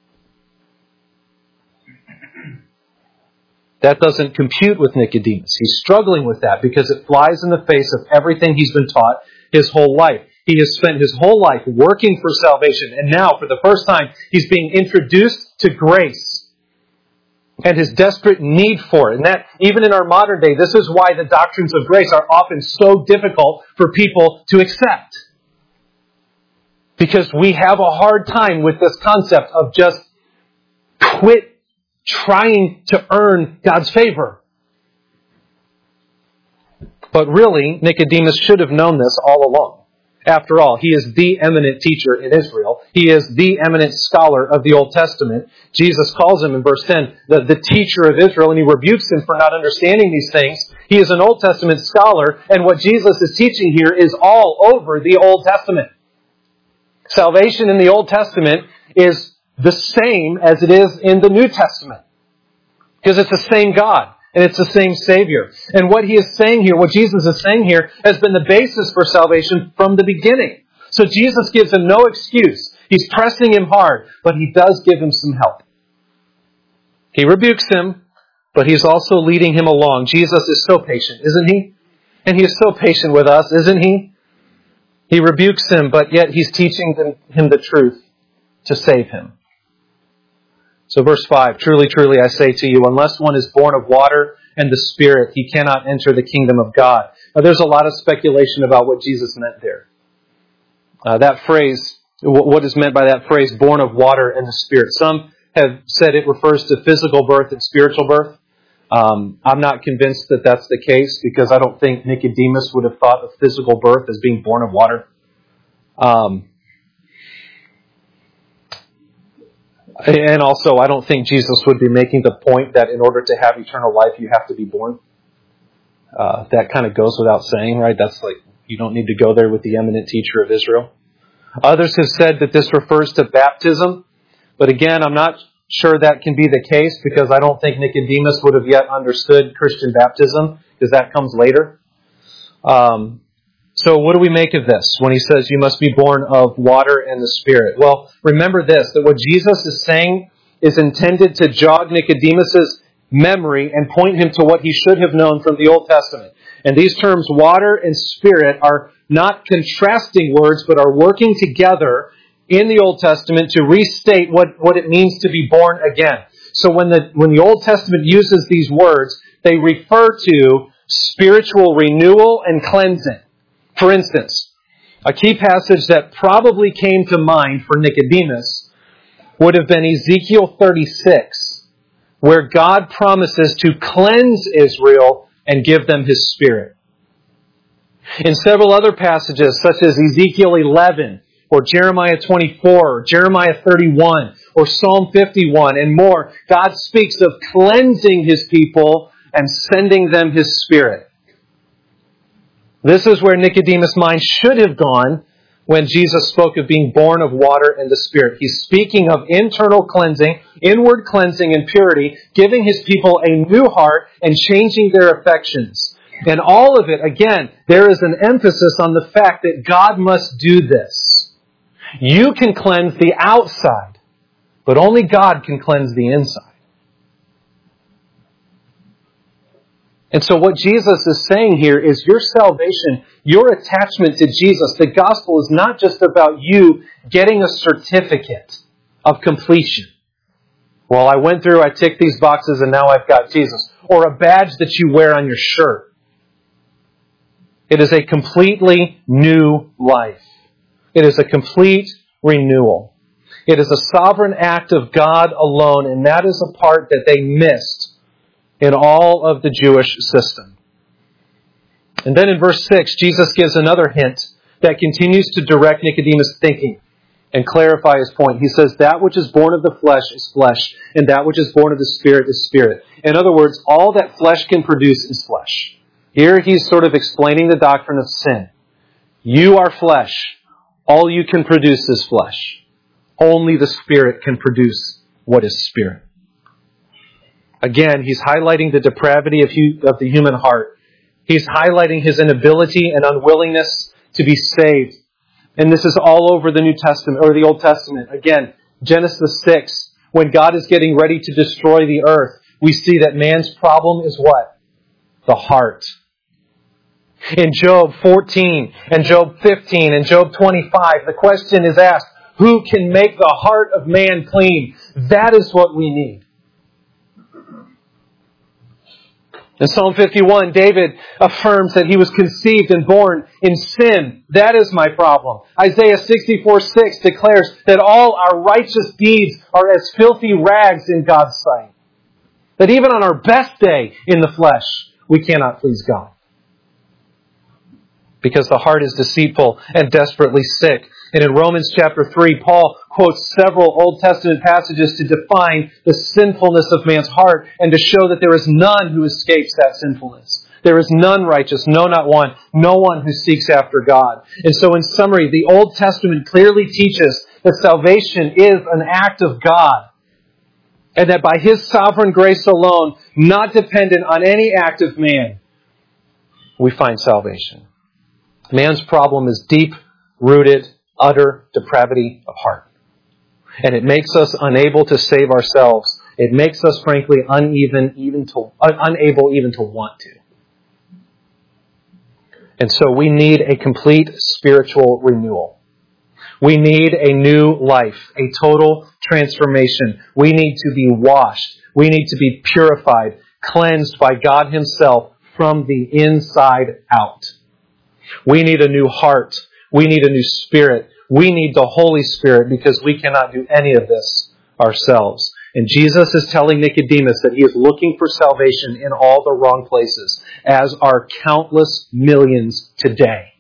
That doesn't compute with Nicodemus. He's struggling with that because it flies in the face of everything he's been taught his whole life. He has spent his whole life working for salvation, and now, for the first time, he's being introduced to grace and his desperate need for it. And that, even in our modern day, this is why the doctrines of grace are often so difficult for people to accept. Because we have a hard time with this concept of just quit trying to earn God's favor. But really, Nicodemus should have known this all along. After all, he is the eminent teacher in Israel. He is the eminent scholar of the Old Testament. Jesus calls him in verse ten the, the teacher of Israel, and he rebukes him for not understanding these things. He is an Old Testament scholar, and what Jesus is teaching here is all over the Old Testament. Salvation in the Old Testament is the same as it is in the New Testament, because it's the same God. And it's the same Savior. And what he is saying here, what Jesus is saying here, has been the basis for salvation from the beginning. So Jesus gives him no excuse. He's pressing him hard, but he does give him some help. He rebukes him, but he's also leading him along. Jesus is so patient, isn't he? And he is so patient with us, isn't he? He rebukes him, but yet he's teaching him the truth to save him. So verse five, truly, truly, I say to you, unless one is born of water and the Spirit, he cannot enter the kingdom of God. Now, there's a lot of speculation about what Jesus meant there. Uh, that phrase, What is meant by that phrase, born of water and the Spirit? Some have said it refers to physical birth and spiritual birth. Um, I'm not convinced that that's the case, because I don't think Nicodemus would have thought of physical birth as being born of water. Um, and also, I don't think Jesus would be making the point that in order to have eternal life, you have to be born. Uh, that kind of goes without saying, right? That's like, you don't need to go there with the eminent teacher of Israel. Others have said that this refers to baptism. But again, I'm not sure that can be the case, because I don't think Nicodemus would have yet understood Christian baptism, because that comes later. Um, so what do we make of this when he says you must be born of water and the Spirit? Well, remember this, that what Jesus is saying is intended to jog Nicodemus's memory and point him to what he should have known from the Old Testament. And these terms, water and Spirit, are not contrasting words, but are working together in the Old Testament to restate what, what it means to be born again. So when the, when the Old Testament uses these words, they refer to spiritual renewal and cleansing. For instance, a key passage that probably came to mind for Nicodemus would have been Ezekiel thirty-six, where God promises to cleanse Israel and give them His Spirit. In several other passages, such as Ezekiel eleven, or Jeremiah twenty-four, or Jeremiah thirty-one, or Psalm fifty-one, and more, God speaks of cleansing His people and sending them His Spirit. This is where Nicodemus' mind should have gone when Jesus spoke of being born of water and the Spirit. He's speaking of internal cleansing, inward cleansing and purity, giving His people a new heart and changing their affections. And all of it, again, there is an emphasis on the fact that God must do this. You can cleanse the outside, but only God can cleanse the inside. And so what Jesus is saying here is your salvation, your attachment to Jesus, the gospel is not just about you getting a certificate of completion. Well, I went through, I ticked these boxes, and now I've got Jesus. Or a badge that you wear on your shirt. It is a completely new life. It is a complete renewal. It is a sovereign act of God alone, and that is a part that they missed in all of the Jewish system. And then in verse six, Jesus gives another hint that continues to direct Nicodemus' thinking and clarify his point. He says, that which is born of the flesh is flesh, and that which is born of the Spirit is spirit. In other words, all that flesh can produce is flesh. Here he's sort of explaining the doctrine of sin. You are flesh. All you can produce is flesh. Only the Spirit can produce what is spirit. Again, he's highlighting the depravity of, hu- of the human heart. He's highlighting his inability and unwillingness to be saved. And this is all over the New Testament, or the Old Testament. Again, Genesis six, when God is getting ready to destroy the earth, we see that man's problem is what? The heart. In Job fourteen, and Job fifteen, and Job twenty-five, the question is asked, who can make the heart of man clean? That is what we need. In Psalm fifty-one, David affirms that he was conceived and born in sin. That is my problem. Isaiah sixty-four six declares that all our righteous deeds are as filthy rags in God's sight. That even on our best day in the flesh, we cannot please God. Because the heart is deceitful and desperately sick. And in Romans chapter three, Paul quotes several Old Testament passages to define the sinfulness of man's heart and to show that there is none who escapes that sinfulness. There is none righteous, no, not one, no one who seeks after God. And so in summary, the Old Testament clearly teaches that salvation is an act of God. And that by His sovereign grace alone, not dependent on any act of man, we find salvation. Man's problem is deep-rooted, utter depravity of heart. And it makes us unable to save ourselves. It makes us, frankly, uneven, even to, uh, unable even to want to. And so we need a complete spiritual renewal. We need a new life, a total transformation. We need to be washed. We need to be purified, cleansed by God Himself from the inside out. We need a new heart. We need a new spirit. We need the Holy Spirit because we cannot do any of this ourselves. And Jesus is telling Nicodemus that he is looking for salvation in all the wrong places, as are countless millions today.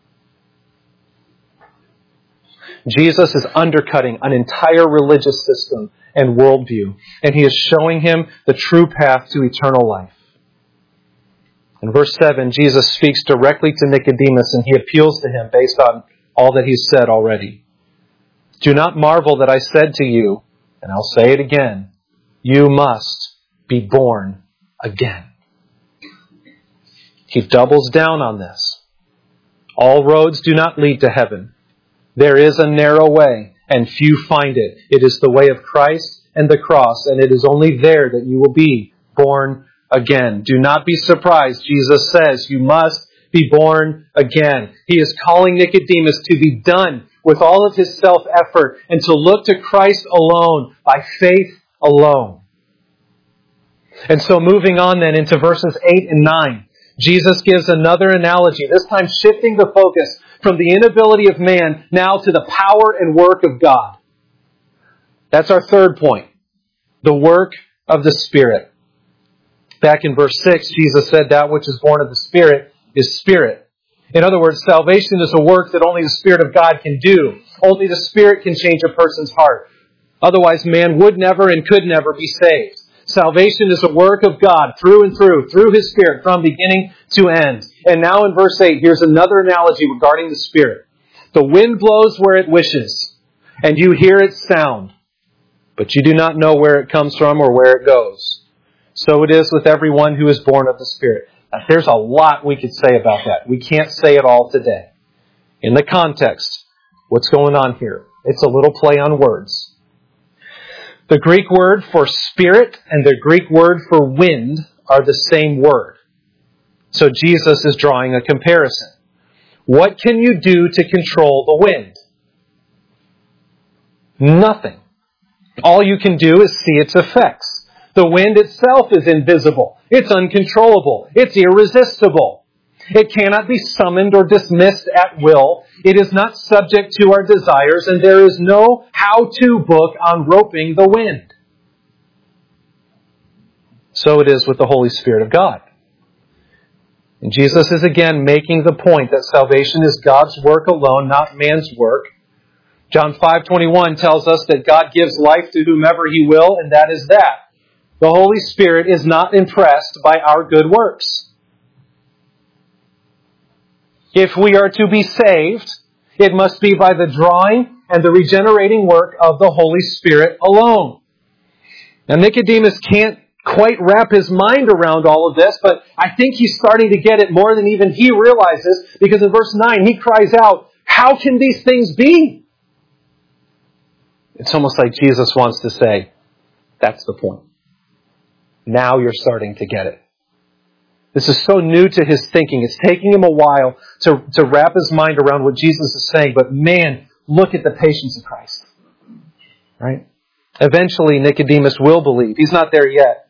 Jesus is undercutting an entire religious system and worldview, and he is showing him the true path to eternal life. In verse seven, Jesus speaks directly to Nicodemus, and he appeals to him based on all that he's said already. Do not marvel that I said to you, and I'll say it again, you must be born again. He doubles down on this. All roads do not lead to heaven. There is a narrow way, and few find it. It is the way of Christ and the cross, and it is only there that you will be born again. Do not be surprised. Jesus says you must be born again. He is calling Nicodemus to be done with all of his self-effort and to look to Christ alone, by faith alone. And so moving on then into verses eight and nine, Jesus gives another analogy, this time shifting the focus from the inability of man now to the power and work of God. That's our third point, the work of the Spirit. Back in verse six, Jesus said that which is born of the Spirit is spirit. In other words, salvation is a work that only the Spirit of God can do. Only the Spirit can change a person's heart. Otherwise, man would never and could never be saved. Salvation is a work of God through and through, through His Spirit, from beginning to end. And now in verse eight, here's another analogy regarding the Spirit. The wind blows where it wishes, and you hear its sound, but you do not know where it comes from or where it goes. So it is with everyone who is born of the Spirit. Now, there's a lot we could say about that. We can't say it all today. In the context, what's going on here? It's a little play on words. The Greek word for spirit and the Greek word for wind are the same word. So Jesus is drawing a comparison. What can you do to control the wind? Nothing. All you can do is see its effects. The wind itself is invisible. It's uncontrollable. It's irresistible. It cannot be summoned or dismissed at will. It is not subject to our desires, and there is no how-to book on roping the wind. So it is with the Holy Spirit of God. And Jesus is again making the point that salvation is God's work alone, not man's work. John five twenty-one tells us that God gives life to whomever He will, and that is that. The Holy Spirit is not impressed by our good works. If we are to be saved, it must be by the drawing and the regenerating work of the Holy Spirit alone. Now, Nicodemus can't quite wrap his mind around all of this, but I think he's starting to get it more than even he realizes, because in verse nine, he cries out, "How can these things be?" It's almost like Jesus wants to say, that's the point. Now you're starting to get it. This is so new to his thinking. It's taking him a while to, to wrap his mind around what Jesus is saying. But man, look at the patience of Christ. Right? Eventually, Nicodemus will believe. He's not there yet.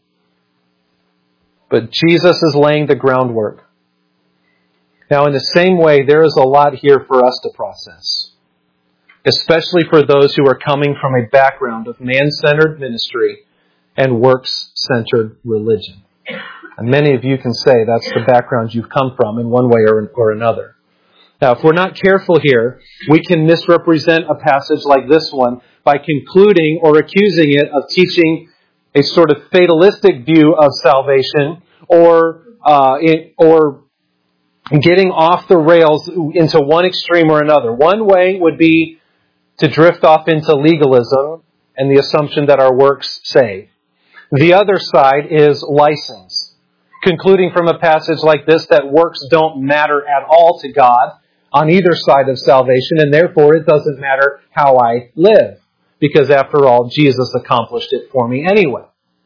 But Jesus is laying the groundwork. Now, in the same way, there is a lot here for us to process. Especially for those who are coming from a background of man-centered ministry and works-centered religion. And many of you can say that's the background you've come from in one way or, or another. Now, if we're not careful here, we can misrepresent a passage like this one by concluding or accusing it of teaching a sort of fatalistic view of salvation, or uh, it, or getting off the rails into one extreme or another. One way would be to drift off into legalism and the assumption that our works save. The other side is license, concluding from a passage like this that works don't matter at all to God on either side of salvation, and therefore it doesn't matter how I live, because after all, Jesus accomplished it for me anyway.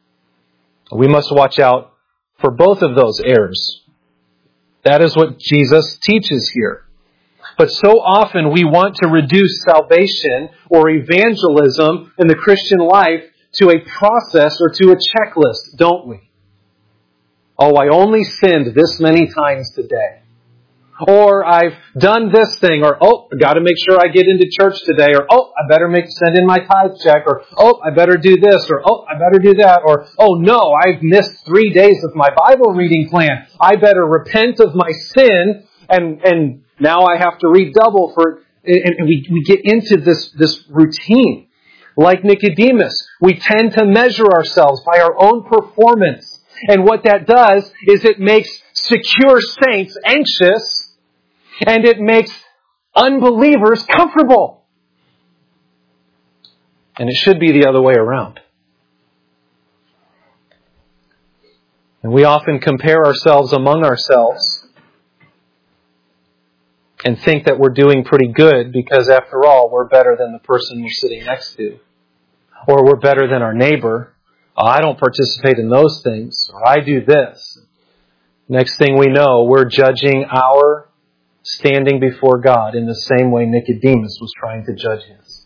We must watch out for both of those errors. That is what Jesus teaches here. But so often we want to reduce salvation or evangelism in the Christian life to a process or to a checklist, don't we? Oh, I only sinned this many times today. Or I've done this thing, or oh, I got to make sure I get into church today, or oh, I better make send in my tithe check, or oh, I better do this, or oh, I better do that, or oh no, I've missed three days of my Bible reading plan. I better repent of my sin, and and now I have to read double for. And, and we we get into this this routine, like Nicodemus. We tend to measure ourselves by our own performance, and what that does is it makes secure saints anxious. And it makes unbelievers comfortable. And it should be the other way around. And we often compare ourselves among ourselves and think that we're doing pretty good because, after all, we're better than the person we're sitting next to. Or we're better than our neighbor. Oh, I don't participate in those things. Or I do this. Next thing we know, we're judging our standing before God in the same way Nicodemus was trying to judge his.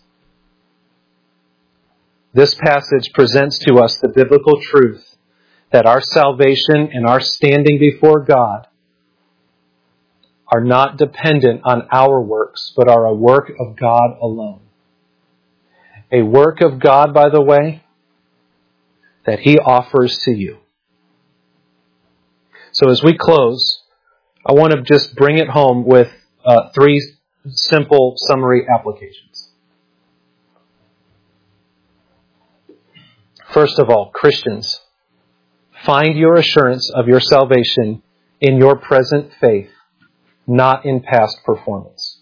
This passage presents to us the biblical truth that our salvation and our standing before God are not dependent on our works, but are a work of God alone. A work of God, by the way, that He offers to you. So as we close, I want to just bring it home with uh, three simple summary applications. First of all, Christians, find your assurance of your salvation in your present faith, not in past performance.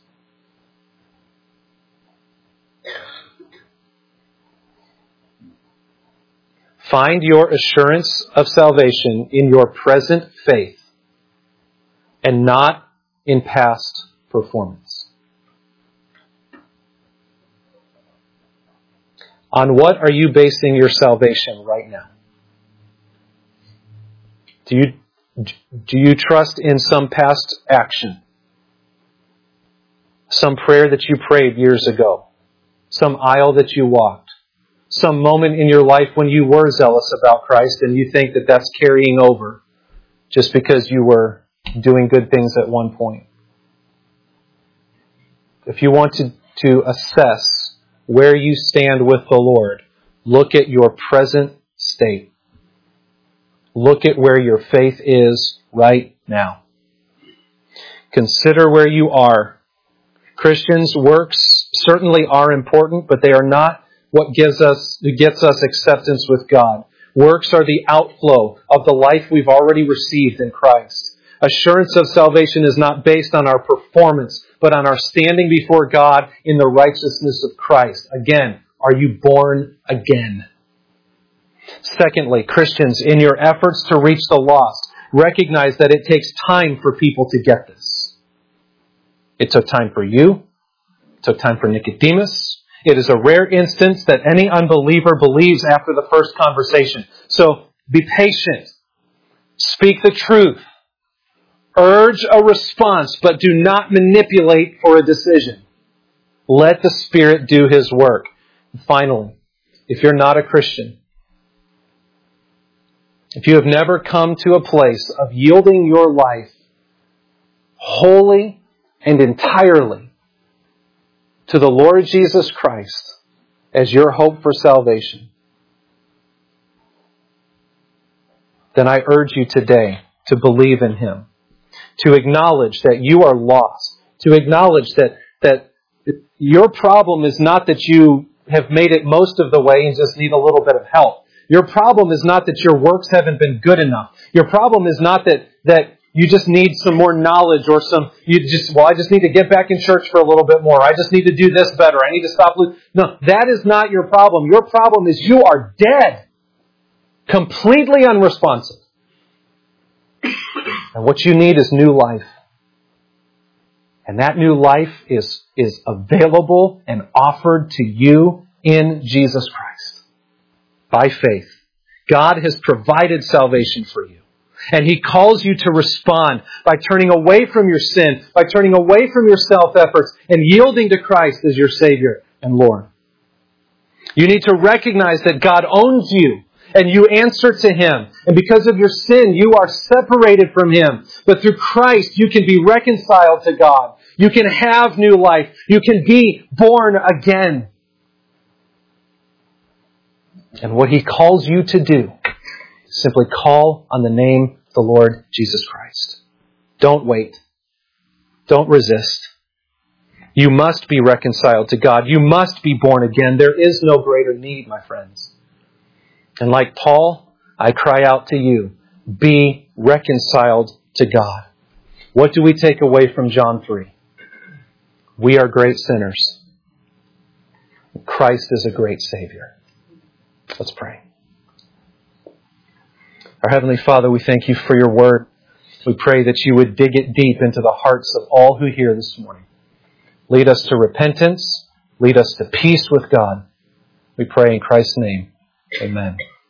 Find your assurance of salvation in your present faith, and not in past performance. On what are you basing your salvation right now? Do you, do you trust in some past action? Some prayer that you prayed years ago? Some aisle that you walked? Some moment in your life when you were zealous about Christ and you think that that's carrying over just because you were doing good things at one point? If you want to, to assess where you stand with the Lord, look at your present state. Look at where your faith is right now. Consider where you are. Christians' works certainly are important, but they are not what gives us, gets us acceptance with God. Works are the outflow of the life we've already received in Christ. Assurance of salvation is not based on our performance, but on our standing before God in the righteousness of Christ. Again, are you born again? Secondly, Christians, in your efforts to reach the lost, recognize that it takes time for people to get this. It took time for you. It took time for Nicodemus. It is a rare instance that any unbeliever believes after the first conversation. So be patient. Speak the truth. Urge a response, but do not manipulate for a decision. Let the Spirit do His work. And finally, if you're not a Christian, if you have never come to a place of yielding your life wholly and entirely to the Lord Jesus Christ as your hope for salvation, then I urge you today to believe in Him. To acknowledge that you are lost. To acknowledge that, that your problem is not that you have made it most of the way and just need a little bit of help. Your problem is not that your works haven't been good enough. Your problem is not that, that you just need some more knowledge or some, you just, well, I just need to get back in church for a little bit more. I just need to do this better. I need to stop. Lo-. No, that is not your problem. Your problem is you are dead. Completely unresponsive. And what you need is new life. And that new life is, is available and offered to you in Jesus Christ. By faith. God has provided salvation for you. And He calls you to respond by turning away from your sin, by turning away from your self-efforts, and yielding to Christ as your Savior and Lord. You need to recognize that God owns you, and you answer to Him. And because of your sin, you are separated from Him. But through Christ, you can be reconciled to God. You can have new life. You can be born again. And what He calls you to do, simply call on the name of the Lord Jesus Christ. Don't wait. Don't resist. You must be reconciled to God. You must be born again. There is no greater need, my friends. And like Paul, I cry out to you, be reconciled to God. What do we take away from John three? We are great sinners. Christ is a great Savior. Let's pray. Our Heavenly Father, we thank you for your word. We pray that you would dig it deep into the hearts of all who hear this morning. Lead us to repentance. Lead us to peace with God. We pray in Christ's name. Amen.